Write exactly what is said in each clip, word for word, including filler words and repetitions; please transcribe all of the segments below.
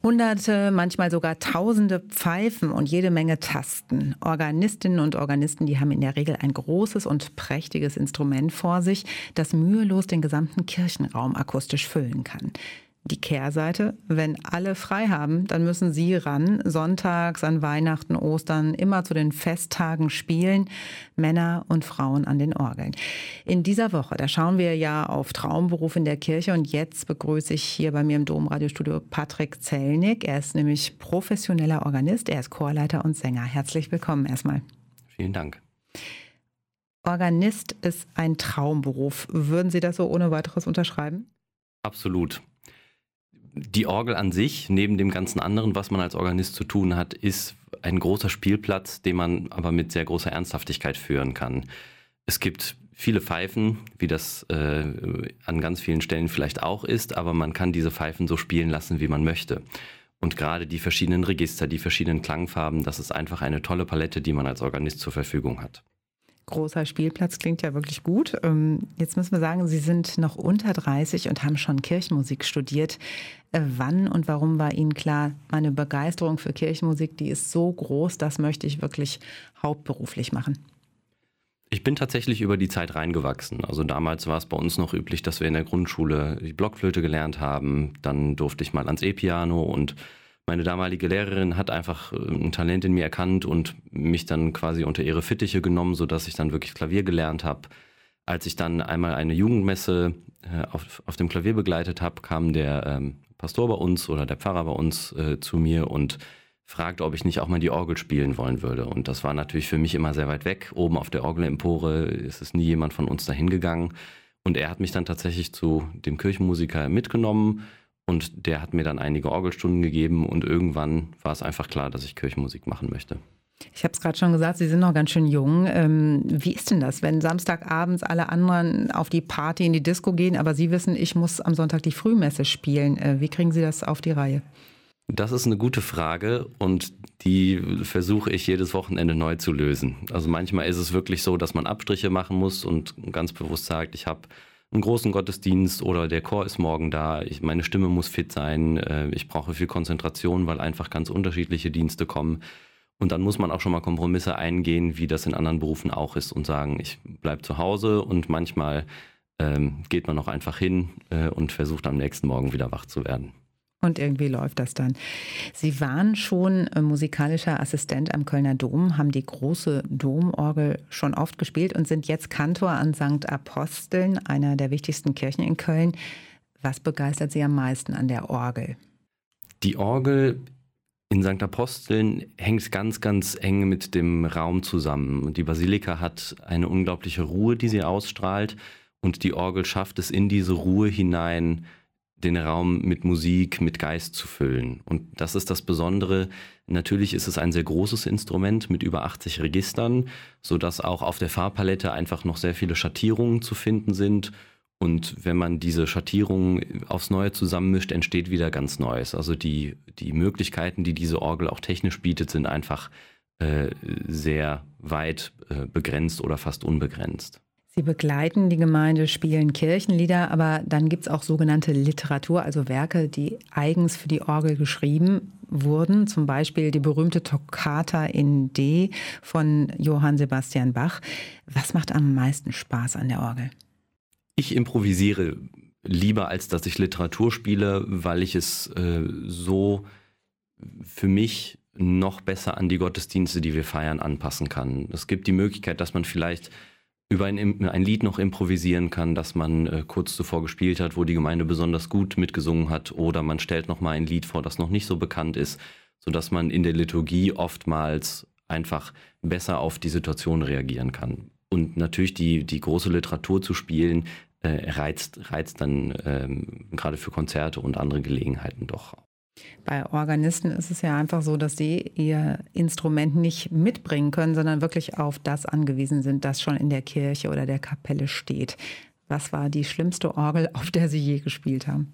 Hunderte, manchmal sogar tausende Pfeifen und jede Menge Tasten. Organistinnen und Organisten, die haben in der Regel ein großes und prächtiges Instrument vor sich, das mühelos den gesamten Kirchenraum akustisch füllen kann. Die Kehrseite: wenn alle frei haben, dann müssen sie ran, sonntags, an Weihnachten, Ostern, immer zu den Festtagen spielen, Männer und Frauen an den Orgeln. In dieser Woche, da schauen wir ja auf Traumberuf in der Kirche, und jetzt begrüße ich hier bei mir im Domradiostudio Patrick Zellnig. Er ist nämlich professioneller Organist, er ist Chorleiter und Sänger. Herzlich willkommen erstmal. Vielen Dank. Organist ist ein Traumberuf. Würden Sie das so ohne weiteres unterschreiben? Absolut. Die Orgel an sich, neben dem ganzen anderen, was man als Organist zu tun hat, ist ein großer Spielplatz, den man aber mit sehr großer Ernsthaftigkeit führen kann. Es gibt viele Pfeifen, wie das äh, an ganz vielen Stellen vielleicht auch ist, aber man kann diese Pfeifen so spielen lassen, wie man möchte. Und gerade die verschiedenen Register, die verschiedenen Klangfarben, das ist einfach eine tolle Palette, die man als Organist zur Verfügung hat. Großer Spielplatz klingt ja wirklich gut. Jetzt müssen wir sagen, Sie sind noch unter dreißig und haben schon Kirchenmusik studiert. Wann und warum war Ihnen klar, meine Begeisterung für Kirchenmusik, die ist so groß, das möchte ich wirklich hauptberuflich machen? Ich bin tatsächlich über die Zeit reingewachsen. Also damals war es bei uns noch üblich, dass wir in der Grundschule die Blockflöte gelernt haben. Dann durfte ich mal ans E-Piano, und meine damalige Lehrerin hat einfach ein Talent in mir erkannt und mich dann quasi unter ihre Fittiche genommen, sodass ich dann wirklich Klavier gelernt habe. Als ich dann einmal eine Jugendmesse äh, auf, auf dem Klavier begleitet habe, kam der ähm, Pastor bei uns oder der Pfarrer bei uns äh, zu mir und fragte, ob ich nicht auch mal die Orgel spielen wollen würde. Und das war natürlich für mich immer sehr weit weg. Oben auf der Orgelempore ist es nie jemand von uns dahin gegangen. Und er hat mich dann tatsächlich zu dem Kirchenmusiker mitgenommen. Und der hat mir dann einige Orgelstunden gegeben, und irgendwann war es einfach klar, dass ich Kirchenmusik machen möchte. Ich habe es gerade schon gesagt, Sie sind noch ganz schön jung. Ähm, wie ist denn das, wenn Samstagabends alle anderen auf die Party, in die Disco gehen, aber Sie wissen, ich muss am Sonntag die Frühmesse spielen? Äh, wie kriegen Sie das auf die Reihe? Das ist eine gute Frage, und die versuche ich jedes Wochenende neu zu lösen. Also manchmal ist es wirklich so, dass man Abstriche machen muss und ganz bewusst sagt, ich habe einen großen Gottesdienst oder der Chor ist morgen da, ich, meine Stimme muss fit sein, äh, ich brauche viel Konzentration, weil einfach ganz unterschiedliche Dienste kommen. Und dann muss man auch schon mal Kompromisse eingehen, wie das in anderen Berufen auch ist, und sagen, ich bleibe zu Hause, und manchmal ähm, geht man auch einfach hin äh, und versucht am nächsten Morgen wieder wach zu werden. Und irgendwie läuft das dann. Sie waren schon äh, musikalischer Assistent am Kölner Dom, haben die große Domorgel schon oft gespielt und sind jetzt Kantor an Sankt Aposteln, einer der wichtigsten Kirchen in Köln. Was begeistert Sie am meisten an der Orgel? Die Orgel in Sankt Aposteln hängt ganz, ganz eng mit dem Raum zusammen. Die Basilika hat eine unglaubliche Ruhe, die sie ausstrahlt, und die Orgel schafft es, in diese Ruhe hinein den Raum mit Musik, mit Geist zu füllen. Und das ist das Besondere. Natürlich ist es ein sehr großes Instrument mit über achtzig Registern, sodass auch auf der Farbpalette einfach noch sehr viele Schattierungen zu finden sind. Und wenn man diese Schattierungen aufs Neue zusammenmischt, entsteht wieder ganz Neues. Also die, die Möglichkeiten, die diese Orgel auch technisch bietet, sind einfach äh, sehr weit äh, begrenzt oder fast unbegrenzt. Sie begleiten die Gemeinde, spielen Kirchenlieder, aber dann gibt es auch sogenannte Literatur, also Werke, die eigens für die Orgel geschrieben wurden. Zum Beispiel die berühmte Toccata in D von Johann Sebastian Bach. Was macht am meisten Spaß an der Orgel? Ich improvisiere lieber, als dass ich Literatur spiele, weil ich es äh, so für mich noch besser an die Gottesdienste, die wir feiern, anpassen kann. Es gibt die Möglichkeit, dass man vielleicht über ein, ein Lied noch improvisieren kann, das man äh, kurz zuvor gespielt hat, wo die Gemeinde besonders gut mitgesungen hat, oder man stellt noch mal ein Lied vor, das noch nicht so bekannt ist, sodass man in der Liturgie oftmals einfach besser auf die Situation reagieren kann. Und natürlich die, die große Literatur zu spielen, äh, reizt, reizt dann ähm, gerade für Konzerte und andere Gelegenheiten doch. Bei Organisten ist es ja einfach so, dass sie ihr Instrument nicht mitbringen können, sondern wirklich auf das angewiesen sind, das schon in der Kirche oder der Kapelle steht. Was war die schlimmste Orgel, auf der Sie je gespielt haben?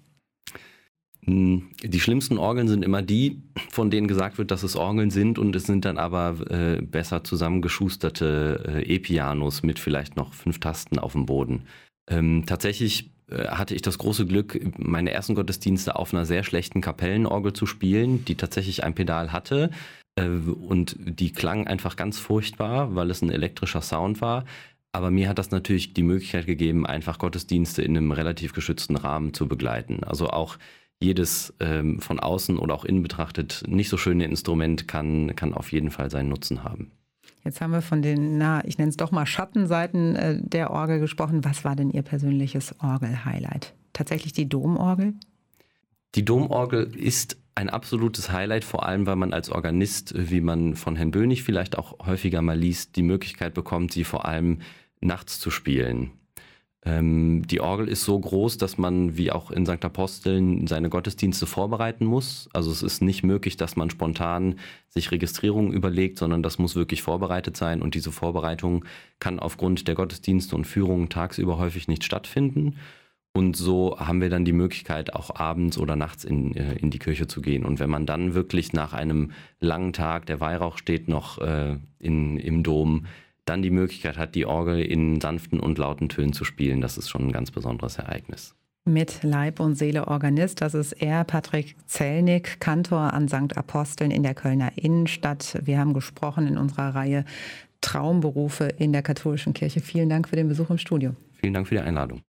Die schlimmsten Orgeln sind immer die, von denen gesagt wird, dass es Orgeln sind, und es sind dann aber äh, besser zusammengeschusterte äh, E-Pianos mit vielleicht noch fünf Tasten auf dem Boden. Ähm, tatsächlich hatte ich das große Glück, meine ersten Gottesdienste auf einer sehr schlechten Kapellenorgel zu spielen, die tatsächlich ein Pedal hatte. Und die klang einfach ganz furchtbar, weil es ein elektrischer Sound war. Aber mir hat das natürlich die Möglichkeit gegeben, einfach Gottesdienste in einem relativ geschützten Rahmen zu begleiten. Also auch jedes ähm, von außen oder auch innen betrachtet nicht so schöne Instrument kann, kann auf jeden Fall seinen Nutzen haben. Jetzt haben wir von den, na, ich nenne es doch mal Schattenseiten äh, der Orgel gesprochen. Was war denn Ihr persönliches Orgel-Highlight? Tatsächlich die Domorgel? Die Domorgel ist ein absolutes Highlight, vor allem weil man als Organist, wie man von Herrn Bönig vielleicht auch häufiger mal liest, die Möglichkeit bekommt, sie vor allem nachts zu spielen. Ähm, die Orgel ist so groß, dass man wie auch in Sankt Aposteln seine Gottesdienste vorbereiten muss. Also es ist nicht möglich, dass man spontan sich Registrierungen überlegt, sondern das muss wirklich vorbereitet sein. Und diese Vorbereitung kann aufgrund der Gottesdienste und Führungen tagsüber häufig nicht stattfinden. Und so haben wir dann die Möglichkeit, auch abends oder nachts in, in die Kirche zu gehen. Und wenn man dann wirklich nach einem langen Tag, der Weihrauch steht noch äh, in, im Dom, dann die Möglichkeit hat, die Orgel in sanften und lauten Tönen zu spielen, das ist schon ein ganz besonderes Ereignis. Mit Leib und Seele Organist, das ist er, Patrick Zellnig, Kantor an Sankt Aposteln in der Kölner Innenstadt. Wir haben gesprochen in unserer Reihe Traumberufe in der katholischen Kirche. Vielen Dank für den Besuch im Studio. Vielen Dank für die Einladung.